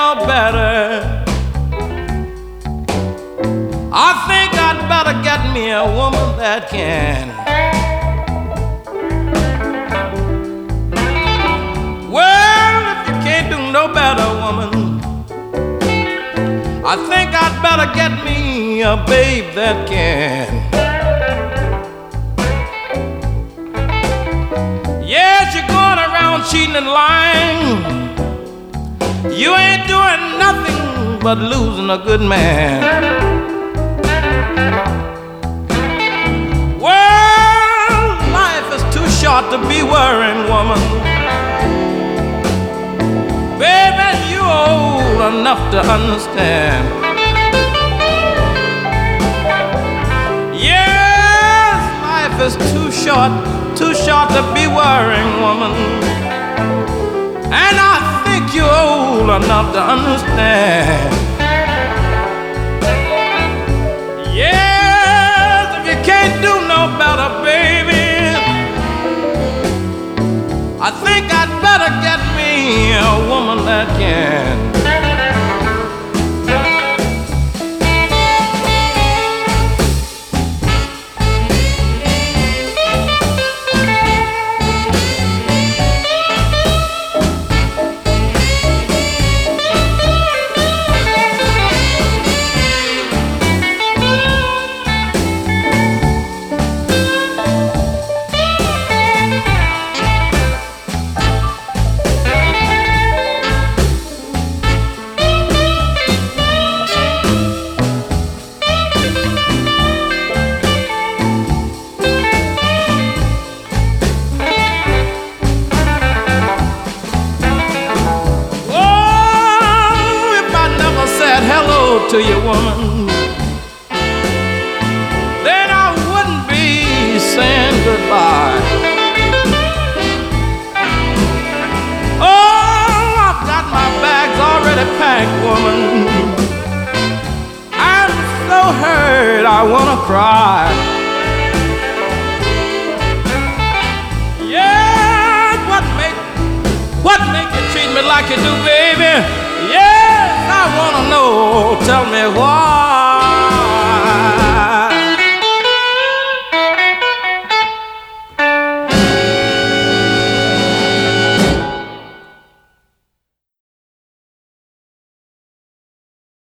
no better, I think I'd better get me a woman that can. Well, if you can't do no better, woman, I think I'd better get me a babe that can. Yes, you're going around cheating and lying. You ain't doing nothing but losing a good man. Well, life is too short to be worrying, woman. Baby, you old enough to understand. Yes, life is too short to be worrying, woman. And I think you're old enough to understand. Yes, if you can't do no better, baby, I think I'd better get me a woman that can. To you, woman, then I wouldn't be saying goodbye. Oh, I've got my bags already packed, woman. I'm so hurt I wanna cry. Yes, what make you treat me like you do, baby? Yes, I wanna know, tell me why.